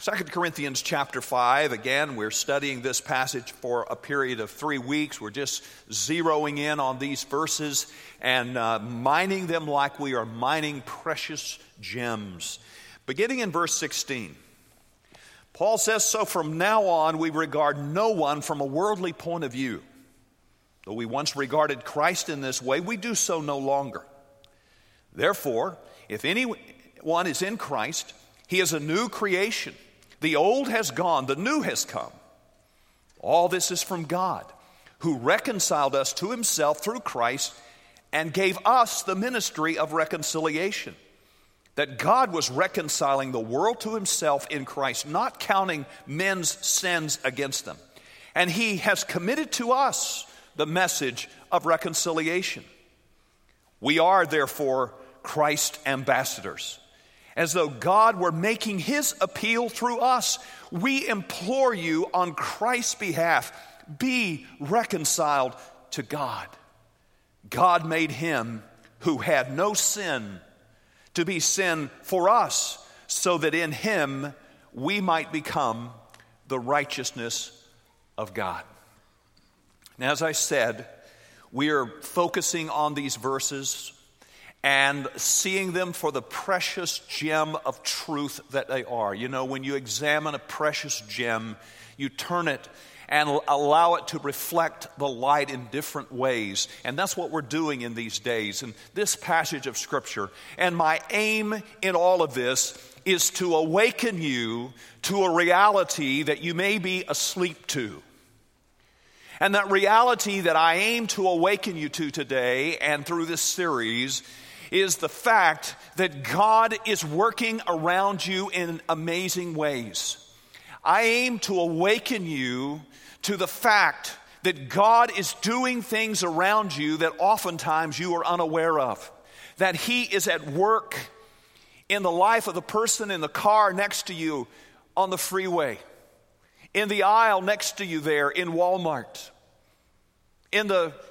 2 Corinthians chapter 5, again, we're studying this passage for a period of 3 weeks. We're just zeroing in on these verses and mining them like we are mining precious gems. Beginning in verse 16, Paul says, "So from now on we regard no one from a worldly point of view. Though we once regarded Christ in this way, we do so no longer. Therefore, if anyone is in Christ, he is a new creation. The old has gone, the new has come. All this is from God, who reconciled us to himself through Christ and gave us the ministry of reconciliation. That God was reconciling the world to himself in Christ, not counting men's sins against them. And he has committed to us the message of reconciliation. We are, therefore, Christ's ambassadors. As though God were making his appeal through us, we implore you on Christ's behalf, be reconciled to God. God made him who had no sin to be sin for us, so that in him we might become the righteousness of God." Now, as I said, we are focusing on these verses and seeing them for the precious gem of truth that they are. You know, when you examine a precious gem, you turn it and allow it to reflect the light in different ways. And that's what we're doing in these days, in this passage of Scripture. And my aim in all of this is to awaken you to a reality that you may be asleep to. And that reality that I aim to awaken you to today and through this series is the fact that God is working around you in amazing ways. I aim to awaken you to the fact that God is doing things around you that oftentimes you are unaware of. That he is at work in the life of the person in the car next to you on the freeway, in the aisle next to you there in Walmart, in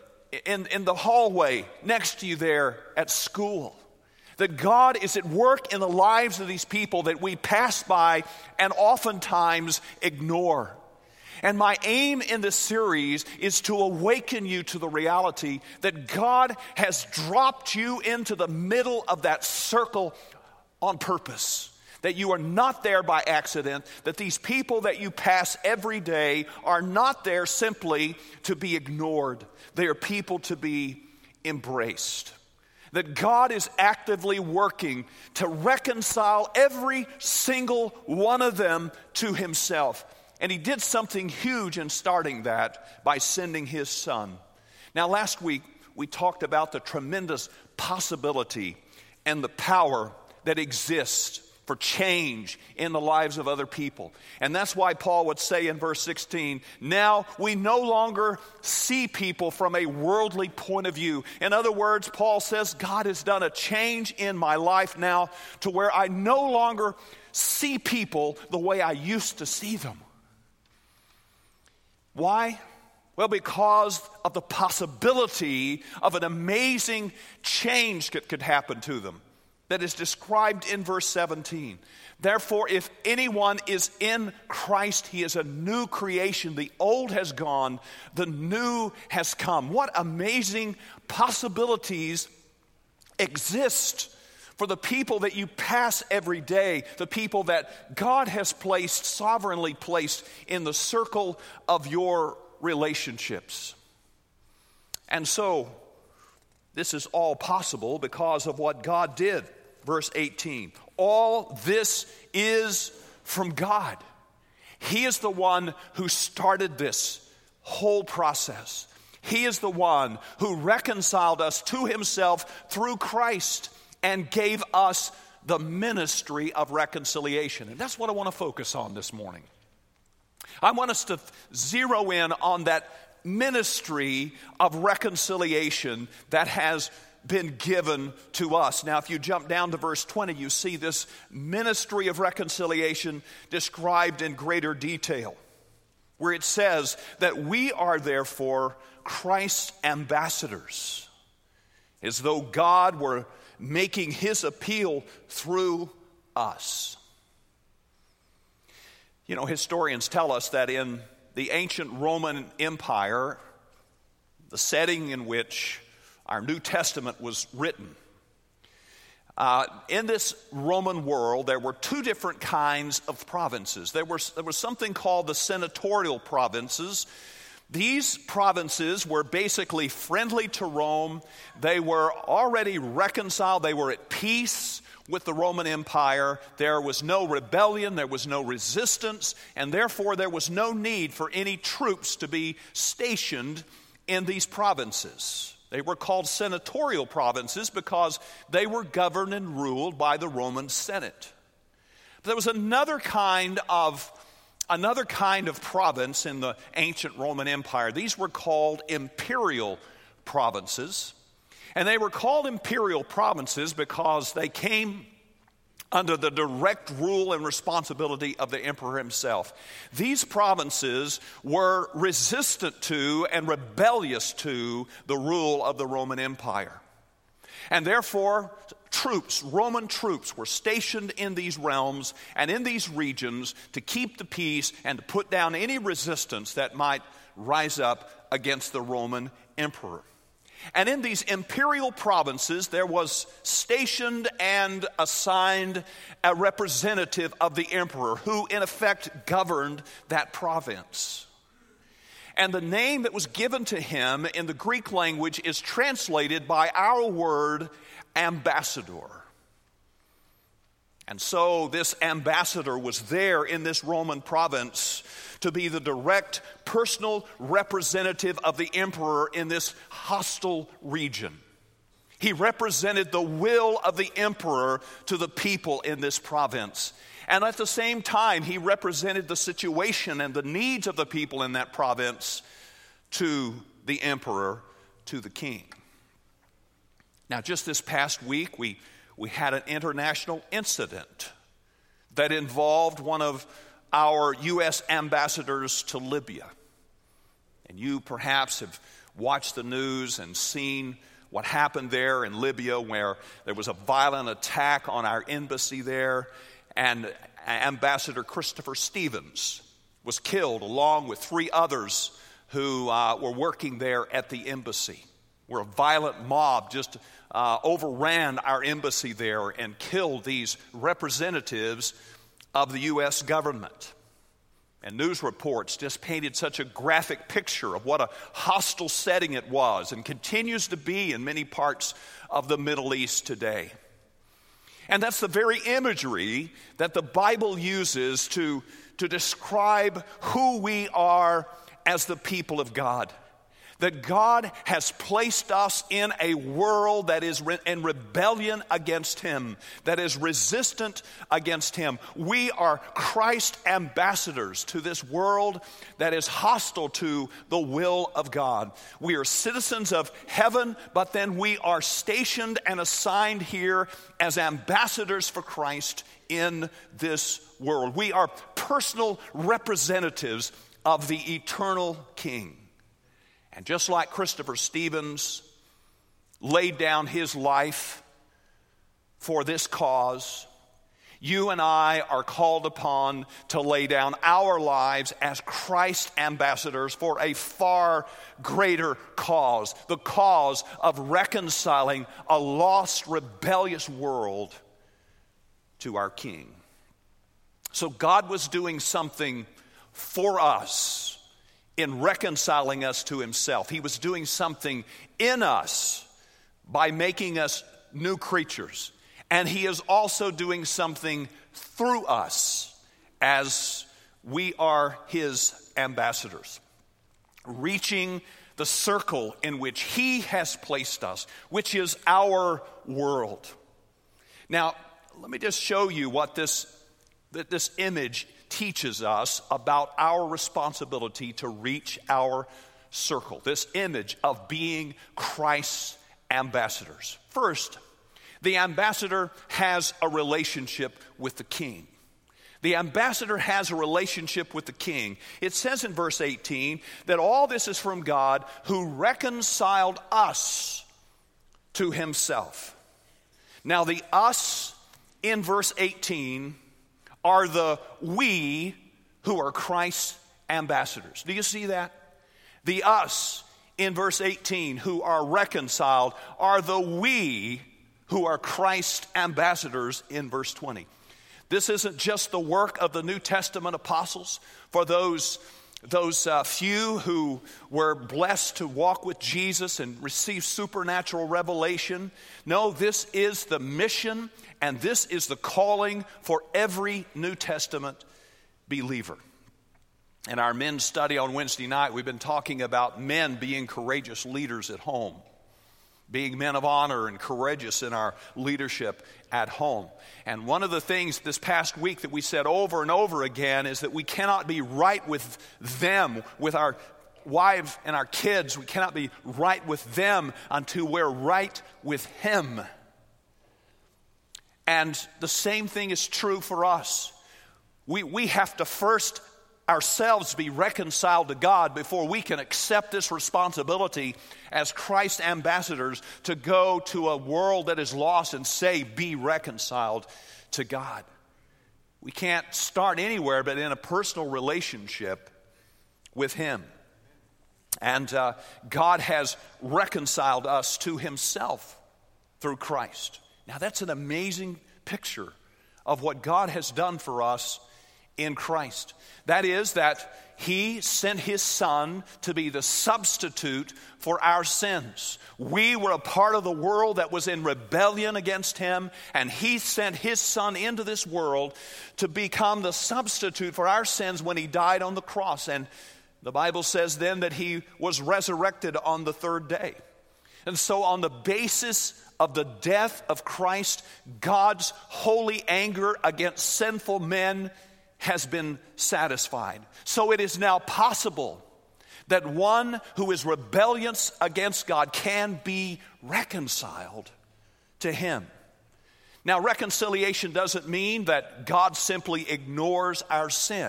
the hallway next to you there at school. That God is at work in the lives of these people that we pass by and oftentimes ignore. And my aim in this series is to awaken you to the reality that God has dropped you into the middle of that circle on purpose. That you are not there by accident, that these people that you pass every day are not there simply to be ignored. They are people to be embraced. That God is actively working to reconcile every single one of them to himself. And he did something huge in starting that by sending his son. Now, last week we talked about the tremendous possibility and the power that exists for change in the lives of other people. And that's why Paul would say in verse 16, now we no longer see people from a worldly point of view. In other words, Paul says, God has done a change in my life now to where I no longer see people the way I used to see them. Why? Well, because of the possibility of an amazing change that could happen to them. That is described in verse 17. Therefore, if anyone is in Christ, he is a new creation. The old has gone, the new has come. What amazing possibilities exist for the people that you pass every day, the people that God has placed, sovereignly placed in the circle of your relationships. And so, this is all possible because of what God did. Verse 18. All this is from God. He is the one who started this whole process. He is the one who reconciled us to himself through Christ and gave us the ministry of reconciliation. And that's what I want to focus on this morning. I want us to zero in on that ministry of reconciliation that has been given to us. Now, if you jump down to verse 20, you see this ministry of reconciliation described in greater detail, where it says that we are therefore Christ's ambassadors, as though God were making his appeal through us. You know, historians tell us that in the ancient Roman Empire, the setting in which our New Testament was written, in this Roman world, there were two different kinds of provinces. There was something called the senatorial provinces. These provinces were basically friendly to Rome. They were already reconciled. They were at peace with the Roman Empire. There was no rebellion. There was no resistance. And therefore, there was no need for any troops to be stationed in these provinces. They were called senatorial provinces because they were governed and ruled by the Roman Senate. But there was another kind of province in the ancient Roman Empire. These were called imperial provinces. And they were called imperial provinces because they came under the direct rule and responsibility of the emperor himself. These provinces were resistant to and rebellious to the rule of the Roman Empire. And therefore, Roman troops were stationed in these realms and in these regions to keep the peace and to put down any resistance that might rise up against the Roman emperor. And in these imperial provinces, there was stationed and assigned a representative of the emperor who, in effect, governed that province. And the name that was given to him in the Greek language is translated by our word ambassador. And so this ambassador was there in this Roman province to be the direct personal representative of the emperor in this hostile region. He represented the will of the emperor to the people in this province. And at the same time, he represented the situation and the needs of the people in that province to the emperor, to the king. Now, just this past week, we had an international incident that involved one of our U.S. ambassadors to Libya. And you perhaps have watched the news and seen what happened there in Libya, where there was a violent attack on our embassy there, and Ambassador Christopher Stevens was killed along with 3 others who were working there at the embassy, where a violent mob just overran our embassy there and killed these representatives of the U.S. government. And news reports just painted such a graphic picture of what a hostile setting it was and continues to be in many parts of the Middle East today. And that's the very imagery that the Bible uses to describe who we are as the people of God. That God has placed us in a world that is in rebellion against Him, that is resistant against Him. We are Christ ambassadors to this world that is hostile to the will of God. We are citizens of heaven, but then we are stationed and assigned here as ambassadors for Christ in this world. We are personal representatives of the eternal King. And just like Christopher Stevens laid down his life for this cause, you and I are called upon to lay down our lives as Christ ambassadors for a far greater cause, the cause of reconciling a lost, rebellious world to our King. So God was doing something for us in reconciling us to Himself. He was doing something in us by making us new creatures. And He is also doing something through us as we are His ambassadors, reaching the circle in which He has placed us, which is our world. Now, let me just show you what this image teaches us about our responsibility to reach our circle. This image of being Christ's ambassadors. First, the ambassador has a relationship with the king. The ambassador has a relationship with the king. It says in verse 18 that all this is from God who reconciled us to Himself. Now the us in verse 18 are the we who are Christ's ambassadors. Do you see that? The us in verse 18 who are reconciled are the we who are Christ's ambassadors in verse 20. This isn't just the work of the New Testament apostles for those few who were blessed to walk with Jesus and receive supernatural revelation. No, this is the mission and this is the calling for every New Testament believer. In our men's study on Wednesday night, we've been talking about men being courageous leaders at home, being men of honor and courageous in our leadership at home. And one of the things this past week that we said over and over again is that we cannot be right with them, with our wives and our kids. We cannot be right with them until we're right with Him. And the same thing is true for us. We have to first ourselves be reconciled to God before we can accept this responsibility as Christ's ambassadors to go to a world that is lost and say, be reconciled to God. We can't start anywhere but in a personal relationship with Him. And God has reconciled us to Himself through Christ. Now that's an amazing picture of what God has done for us in Christ. That is that He sent His Son to be the substitute for our sins. We were a part of the world that was in rebellion against Him, and He sent His Son into this world to become the substitute for our sins when He died on the cross. And the Bible says then that He was resurrected on the third day. And so on the basis of the death of Christ, God's holy anger against sinful men has been satisfied. So it is now possible that one who is rebellious against God can be reconciled to Him. Now, reconciliation doesn't mean that God simply ignores our sin.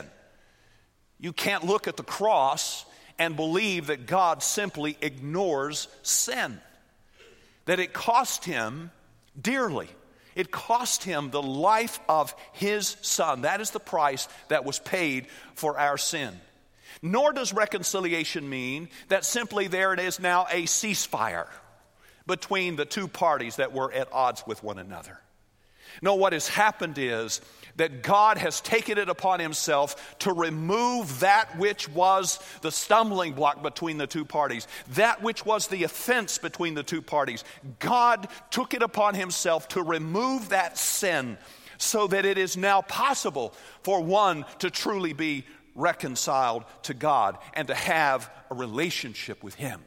You can't look at the cross and believe that God simply ignores sin. That it cost Him dearly. It cost Him the life of His Son. That is the price that was paid for our sin. Nor does reconciliation mean that simply there it is now a ceasefire between the two parties that were at odds with one another. No, what has happened is that God has taken it upon Himself to remove that which was the stumbling block between the two parties, that which was the offense between the two parties. God took it upon Himself to remove that sin so that it is now possible for one to truly be reconciled to God and to have a relationship with Him.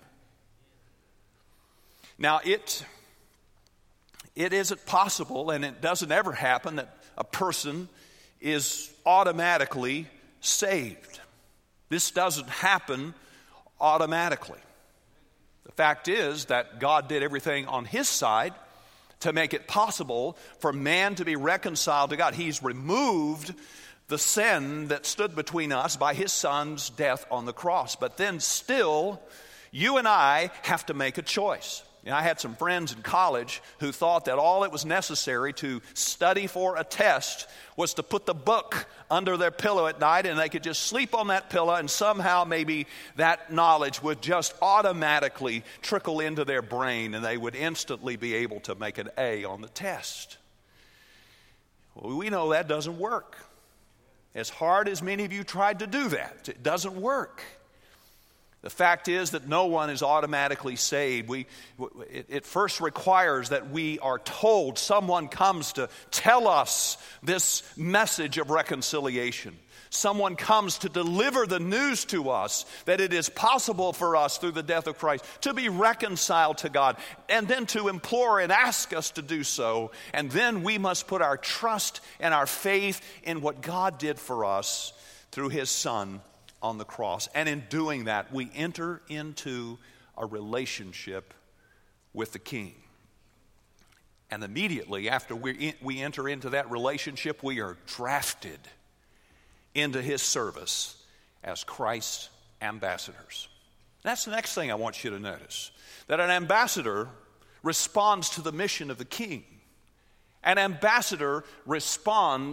Now, it isn't possible, and it doesn't ever happen, that a person is automatically saved. This doesn't happen automatically. The fact is that God did everything on His side to make it possible for man to be reconciled to God. He's removed the sin that stood between us by His Son's death on the cross. But then still, you and I have to make a choice. And I had some friends in college who thought that all it was necessary to study for a test was to put the book under their pillow at night and they could just sleep on that pillow and somehow maybe that knowledge would just automatically trickle into their brain and they would instantly be able to make an A on the test. Well, we know that doesn't work. As hard as many of you tried to do that, it doesn't work. The fact is that no one is automatically saved. It first requires that we are told, someone comes to tell us this message of reconciliation. Someone comes to deliver the news to us that it is possible for us through the death of Christ to be reconciled to God, and then to implore and ask us to do so. And then we must put our trust and our faith in what God did for us through His Son on the cross. And in doing that, we enter into a relationship with the King. And immediately after we enter into that relationship, we are drafted into His service as Christ's ambassadors. That's the next thing I want you to notice. That an ambassador responds to the mission of the King. An ambassador responds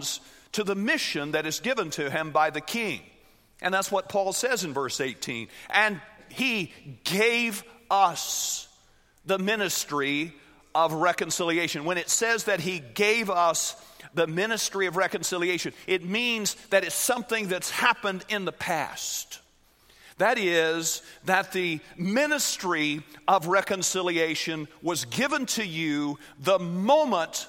to the mission that is given to him by the king. And that's what Paul says in verse 18. And he gave us the ministry of reconciliation. When it says that he gave us the ministry of reconciliation, it means that it's something that's happened in the past. That is, that the ministry of reconciliation was given to you the moment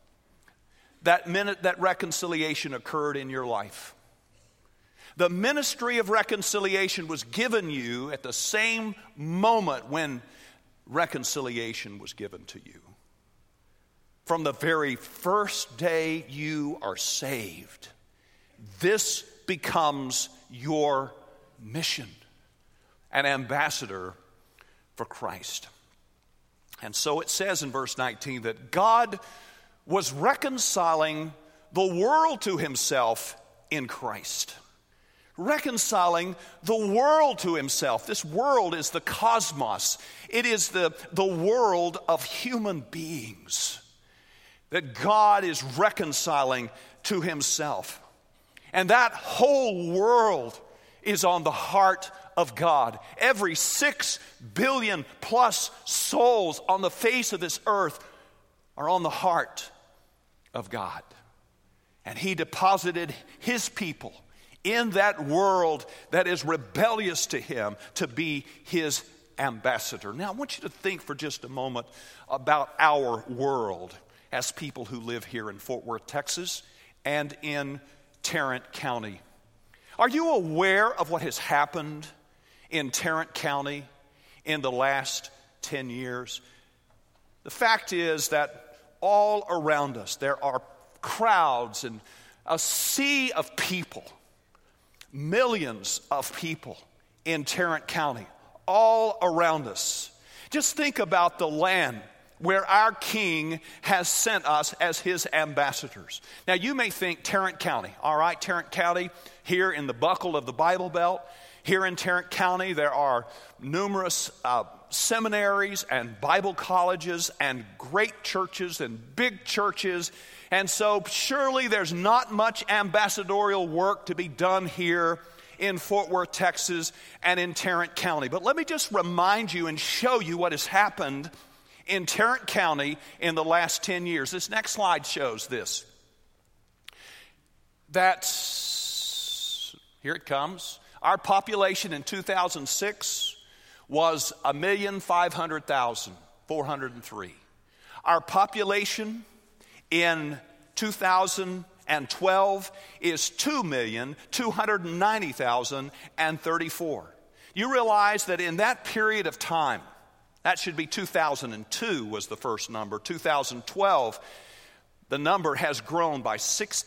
that reconciliation occurred in your life. The ministry of reconciliation was given you at the same moment when reconciliation was given to you. From the very first day you are saved, this becomes your mission, an ambassador for Christ. And so it says in verse 19 that God was reconciling the world to himself in Christ. Reconciling the world to himself. This world is the cosmos. It is the world of human beings that God is reconciling to himself. And that whole world is on the heart of God. Every 6 billion plus souls on the face of this earth are on the heart of God. And he deposited his people in that world that is rebellious to him to be his ambassador. Now I want you to think for just a moment about our world as people who live here in Fort Worth, Texas, and in Tarrant County. Are you aware of what has happened in Tarrant County in the last 10 years? The fact is that all around us there are crowds and a sea of people, millions of people in Tarrant County, all around us. Just think about the land where our King has sent us as his ambassadors. Now you may think Tarrant County, all right, Tarrant County, here in the buckle of the Bible Belt. Here in Tarrant County there are numerous seminaries and Bible colleges and great churches and big churches. And so surely there's not much ambassadorial work to be done here in Fort Worth, Texas and in Tarrant County. But let me just remind you and show you what has happened in Tarrant County in the last 10 years. This next slide shows this. Here it comes. Our population in 2006 was 1,500,403. Our population in 2012 is 2,290,034. You realize that in that period of time, that should be 2002 was the first number. 2012, the number has grown by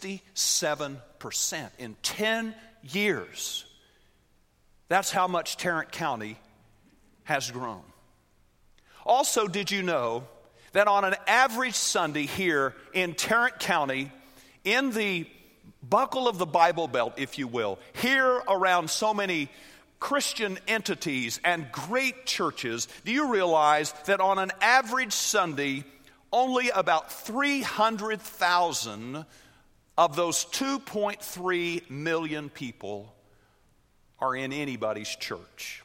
67% in 10 years. That's how much Tarrant County has grown. Also, did you know that on an average Sunday here in Tarrant County, in the buckle of the Bible Belt, if you will, here around so many Christian entities and great churches, do you realize that on an average Sunday, only about 300,000 of those 2.3 million people are in anybody's church?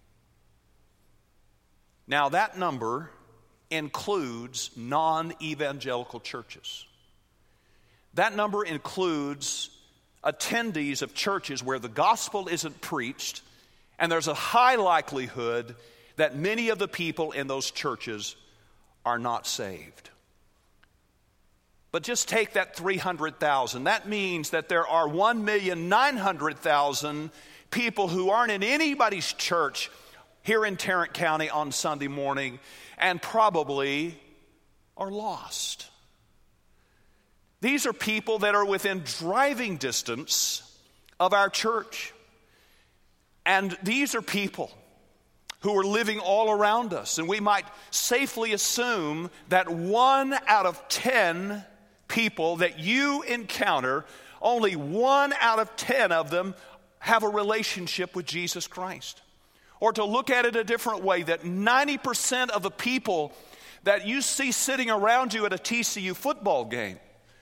Now that number includes non-evangelical churches. That number includes attendees of churches where the gospel isn't preached, and there's a high likelihood that many of the people in those churches are not saved. But just take that 300,000. That means that there are 1,900,000 people who aren't in anybody's church here in Tarrant County on Sunday morning and probably are lost. These are people that are within driving distance of our church. And these are people who are living all around us. And we might safely assume that 1 out of 10 people that you encounter, only 1 out of 10 of them have a relationship with Jesus Christ. Or to look at it a different way, that 90% of the people that you see sitting around you at a TCU football game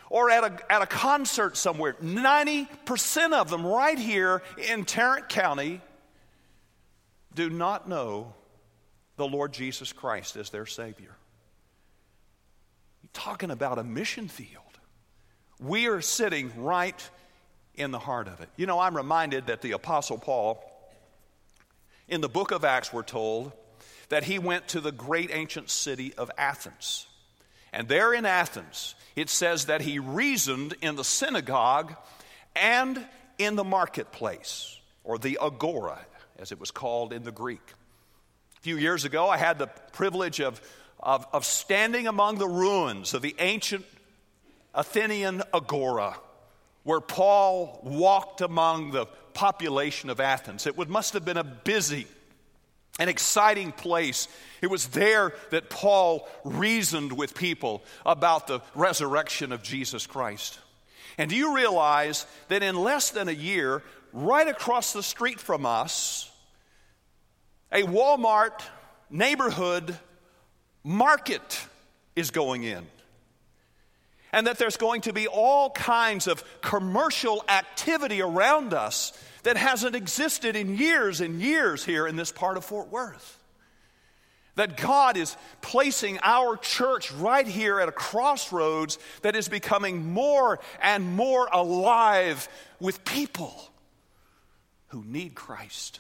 or at a concert somewhere. 90% of them right here in Tarrant County do not know the Lord Jesus Christ as their Savior. You're talking about a mission field. We are sitting right in the heart of it. You know, I'm reminded that the Apostle Paul, in the book of Acts, we're told that he went to the great ancient city of Athens. And there in Athens, it says that he reasoned in the synagogue and in the marketplace, or the agora, as it was called in the Greek. A few years ago, I had the privilege of standing among the ruins of the ancient Athenian agora, where Paul walked among the population of Athens. It must have been a busy and exciting place. It was there that Paul reasoned with people about the resurrection of Jesus Christ. And do you realize that in less than a year, right across the street from us, a Walmart neighborhood market is going in? And that there's going to be all kinds of commercial activity around us that hasn't existed in years and years here in this part of Fort Worth. That God is placing our church right here at a crossroads that is becoming more and more alive with people who need Christ.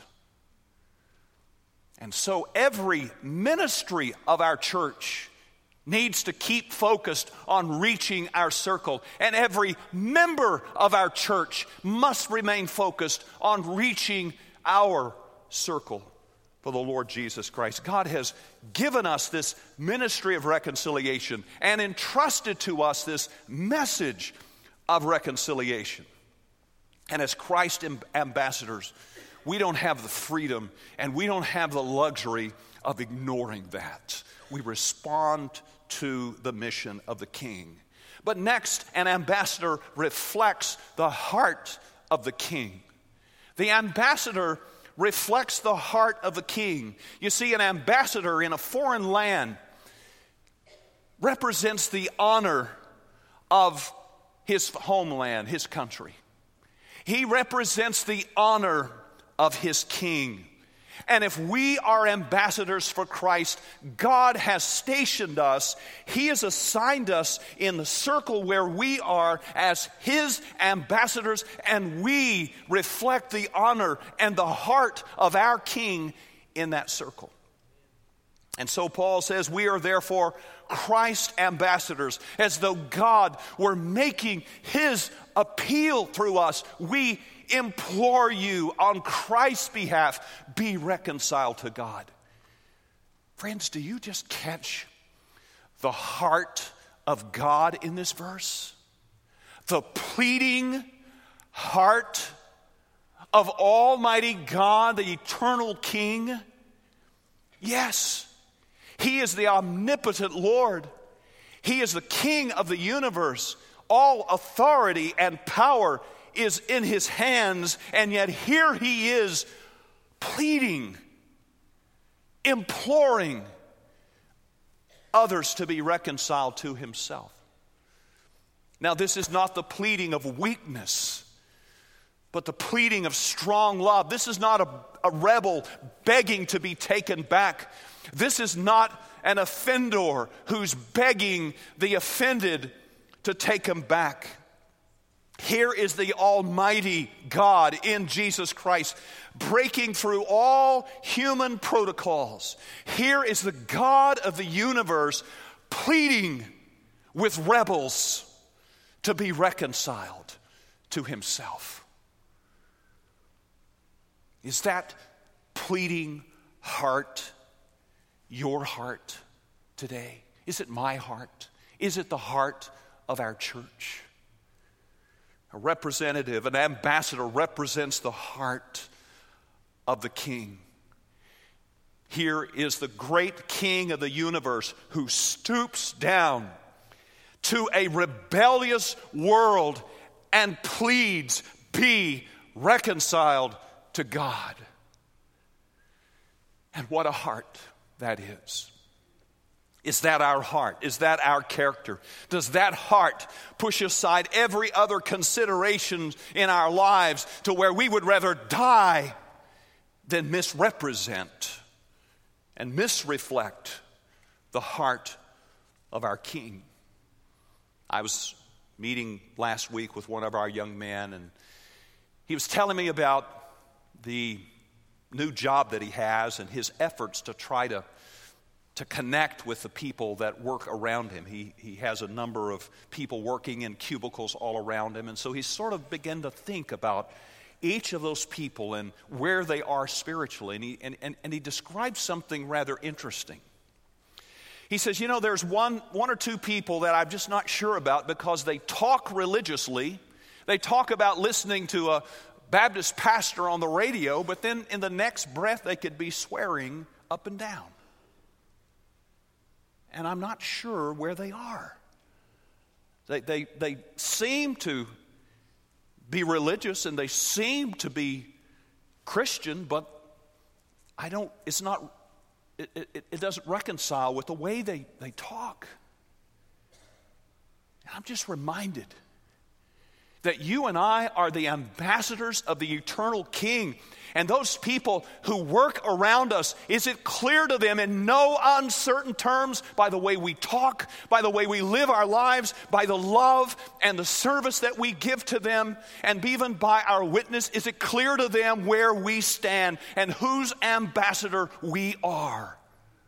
And so every ministry of our church needs to keep focused on reaching our circle. And every member of our church must remain focused on reaching our circle for the Lord Jesus Christ. God has given us this ministry of reconciliation and entrusted to us this message of reconciliation. And as Christ ambassadors, we don't have the freedom and we don't have the luxury of ignoring that. We respond to the mission of the King. But next, an ambassador reflects the heart of the King. The ambassador reflects the heart of the King. You see, an ambassador in a foreign land represents the honor of his homeland, his country. He represents the honor of his king. And if we are ambassadors for Christ, God has stationed us. He has assigned us in the circle where we are as His ambassadors, and we reflect the honor and the heart of our King in that circle. And so Paul says, we are therefore Christ ambassadors, as though God were making His appeal through us. We implore you on Christ's behalf, be reconciled to God. Friends, do you just catch the heart of God in this verse? The pleading heart of Almighty God, the eternal King? Yes, He is the omnipotent Lord. He is the King of the universe. All authority and power is in His hands, and yet here He is pleading, imploring others to be reconciled to Himself. Now, this is not the pleading of weakness, but the pleading of strong love. This is not a rebel begging to be taken back. This is not an offender who's begging the offended to take him back. Here is the Almighty God in Jesus Christ, breaking through all human protocols. Here is the God of the universe pleading with rebels to be reconciled to Himself. Is that pleading heart your heart today? Is it my heart? Is it the heart of our church? A representative, an ambassador represents the heart of the King. Here is the great King of the universe who stoops down to a rebellious world and pleads, be reconciled to God. And what a heart that is. Is that our heart? Is that our character? Does that heart push aside every other consideration in our lives to where we would rather die than misrepresent and misreflect the heart of our King? I was meeting last week with one of our young men, and he was telling me about the new job that he has and his efforts to try to connect with the people that work around him. He has a number of people working in cubicles all around him, and so he sort of began to think about each of those people and where they are spiritually, and he described something rather interesting. He says, there's one or two people that I'm just not sure about because they talk religiously. They talk about listening to a Baptist pastor on the radio, but then in the next breath they could be swearing up and down. And I'm not sure where they are. They seem to be religious and they seem to be Christian, but it doesn't reconcile with the way they talk. And I'm just reminded that you and I are the ambassadors of the eternal King. And those people who work around us, is it clear to them in no uncertain terms by the way we talk, by the way we live our lives, by the love and the service that we give to them, and even by our witness, is it clear to them where we stand and whose ambassador we are?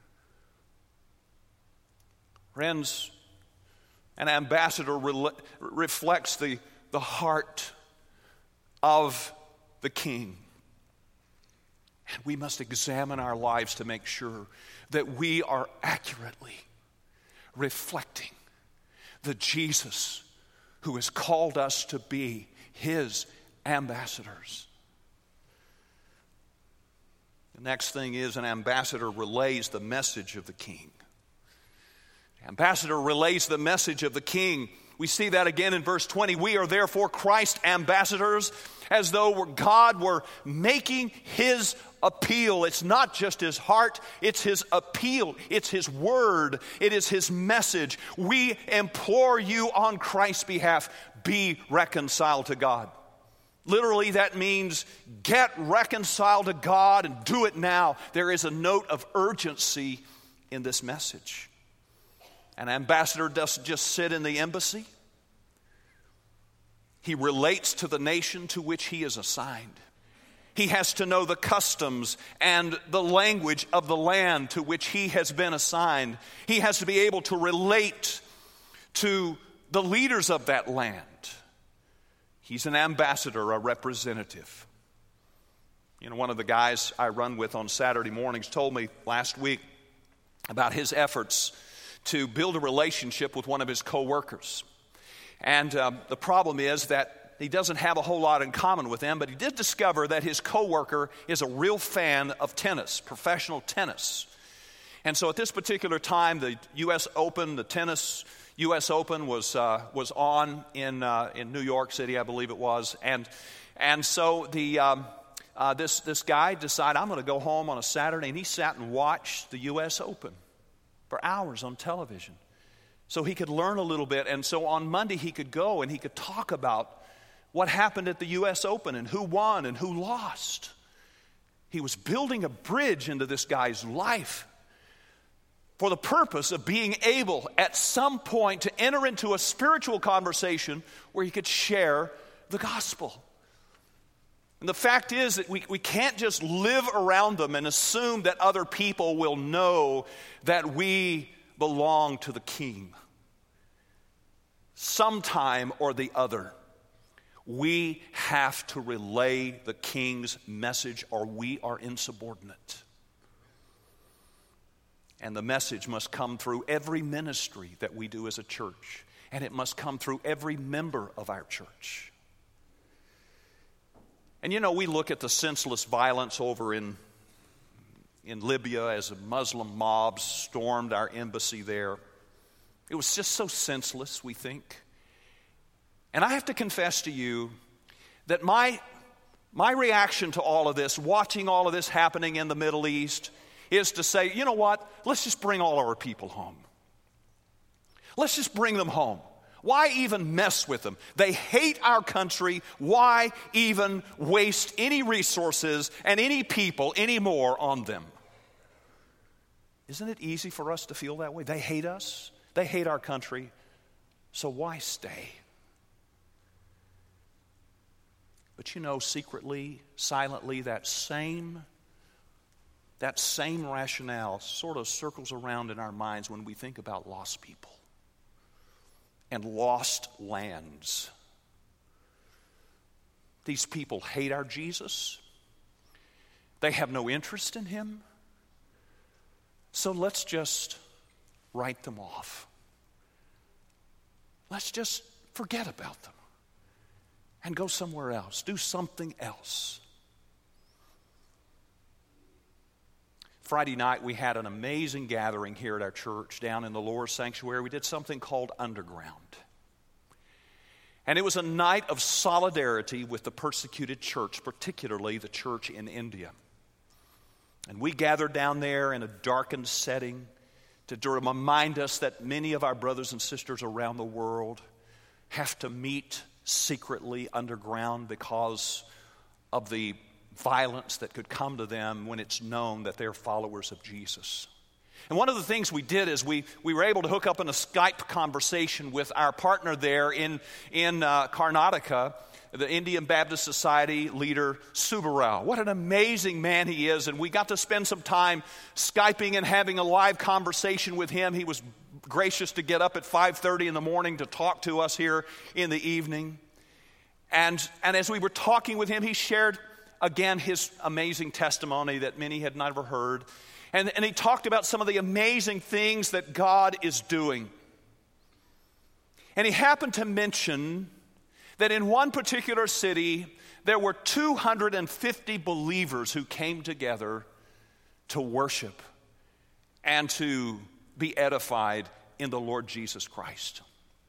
Friends, an ambassador reflects the heart of the King. And we must examine our lives to make sure that we are accurately reflecting the Jesus who has called us to be his ambassadors. The next thing is an ambassador relays the message of the King. The ambassador relays the message of the King. We see that again in verse 20. We are therefore Christ's ambassadors, as though God were making his appeal. It's not just his heart, it's his appeal. It's his word. It is his message. We implore you on Christ's behalf, be reconciled to God. Literally, that means get reconciled to God and do it now. There is a note of urgency in this message. An ambassador doesn't just sit in the embassy. He relates to the nation to which he is assigned. He has to know the customs and the language of the land to which he has been assigned. He has to be able to relate to the leaders of that land. He's an ambassador, a representative. One of the guys I run with on Saturday mornings told me last week about his efforts to build a relationship with one of his co-workers. And the problem is that he doesn't have a whole lot in common with them, but he did discover that his co-worker is a real fan of tennis, professional tennis. And so at this particular time, the U.S. Open, the tennis U.S. Open was on in New York City, I believe it was. And so this guy decided, I'm going to go home on a Saturday, and he sat and watched the U.S. Open for hours on television so he could learn a little bit. And so on Monday he could go and he could talk about what happened at the U.S. Open and who won and who lost. He was building a bridge into this guy's life for the purpose of being able at some point to enter into a spiritual conversation where he could share the gospel. And the fact is that we can't just live around them and assume that other people will know that we belong to the King. Sometime or the other, we have to relay the King's message or we are insubordinate. And the message must come through every ministry that we do as a church. And it must come through every member of our church. And we look at the senseless violence over in Libya as a Muslim mob stormed our embassy there. It was just so senseless, we think. And I have to confess to you that my reaction to all of this, watching all of this happening in the Middle East, is to say, you know what, let's just bring all our people home. Let's just bring them home. Why even mess with them? They hate our country. Why even waste any resources and any people anymore on them? Isn't it easy for us to feel that way? They hate us. They hate our country. So why stay? But you know, secretly, silently, that same rationale sort of circles around in our minds when we think about lost people and lost lands. These people hate our Jesus. They have no interest in him. So let's just write them off. Let's just forget about them and go somewhere else, do something else. Friday night, we had an amazing gathering here at our church down in the lower sanctuary. We did something called Underground. And it was a night of solidarity with the persecuted church, particularly the church in India. And we gathered down there in a darkened setting to remind us that many of our brothers and sisters around the world have to meet secretly underground because of the violence that could come to them when it's known that they're followers of Jesus. And one of the things we did is we were able to hook up in a Skype conversation with our partner there in Karnataka, the Indian Baptist Society leader, Subbarao. What an amazing man he is. And we got to spend some time Skyping and having a live conversation with him. He was gracious to get up at 5:30 in the morning to talk to us here in the evening. And as we were talking with him, he shared again his amazing testimony that many had never heard. And he talked about some of the amazing things that God is doing. And he happened to mention that in one particular city, there were 250 believers who came together to worship and to be edified in the Lord Jesus Christ.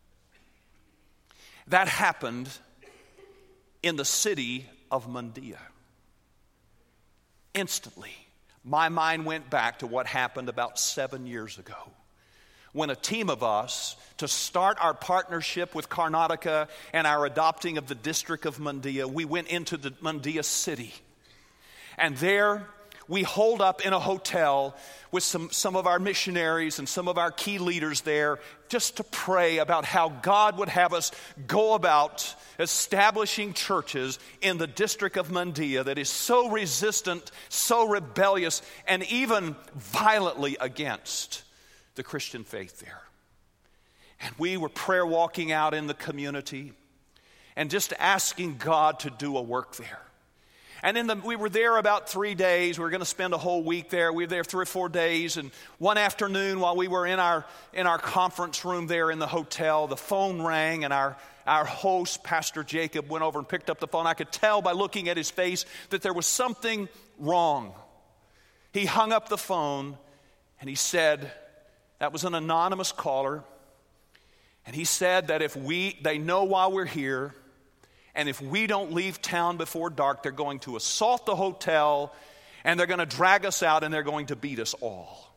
That happened in the city of Mandia. Instantly, my mind went back to what happened about 7 years ago, when a team of us, to start our partnership with Karnataka and our adopting of the district of Mandia, we went into the Mandia city. And there we holed up in a hotel with some of our missionaries and some of our key leaders there, just to pray about how God would have us go about establishing churches in the district of Mandia that is so resistant, so rebellious, and even violently against the Christian faith there. And we were prayer walking out in the community and just asking God to do a work there. And we were there about 3 days. We were going to spend a whole week there. We were there 3 or 4 days. And one afternoon, while we were in our conference room there in the hotel, the phone rang, and our host, Pastor Jacob, went over and picked up the phone. I could tell by looking at his face that there was something wrong. He hung up the phone, and he said, that was an anonymous caller, and he said that they know why we're here, and if we don't leave town before dark, they're going to assault the hotel, and they're going to drag us out, and they're going to beat us all.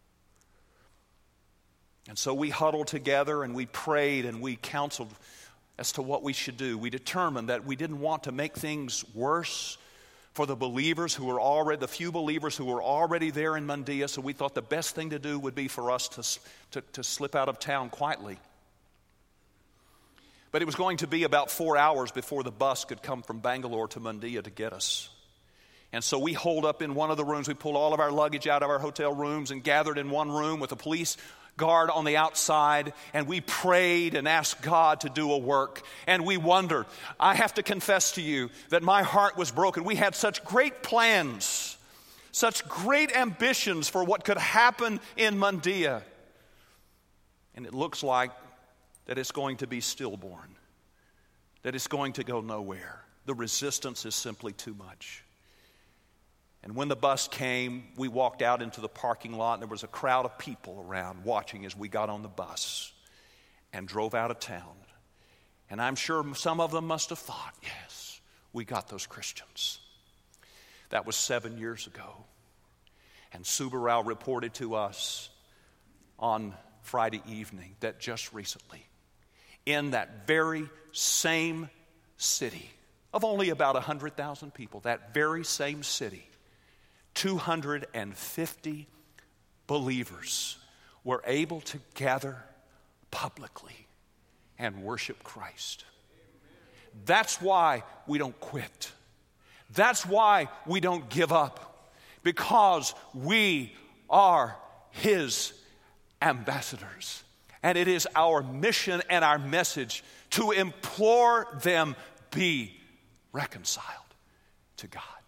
And so we huddled together, and we prayed, and we counseled as to what we should do. We determined that we didn't want to make things worse for the believers the few believers who were already there in Mandia, so we thought the best thing to do would be for us to slip out of town quietly. But it was going to be about 4 hours before the bus could come from Bangalore to Mandia to get us. And so we holed up in one of the rooms. We pulled all of our luggage out of our hotel rooms and gathered in one room with a police guard on the outside, and we prayed and asked God to do a work. And we wondered. I have to confess to you that my heart was broken. We had such great plans, such great ambitions for what could happen in Mandia. And it looks like that it's going to be stillborn, that it's going to go nowhere. The resistance is simply too much. And when the bus came, we walked out into the parking lot, and there was a crowd of people around watching as we got on the bus and drove out of town. And I'm sure some of them must have thought, yes, we got those Christians. That was 7 years ago. And Subbarao reported to us on Friday evening that just recently, in that very same city of only about 100,000 people, that very same city, 250 believers were able to gather publicly and worship Christ. That's why we don't quit. That's why we don't give up, because we are His ambassadors. And it is our mission and our message to implore them be reconciled to God.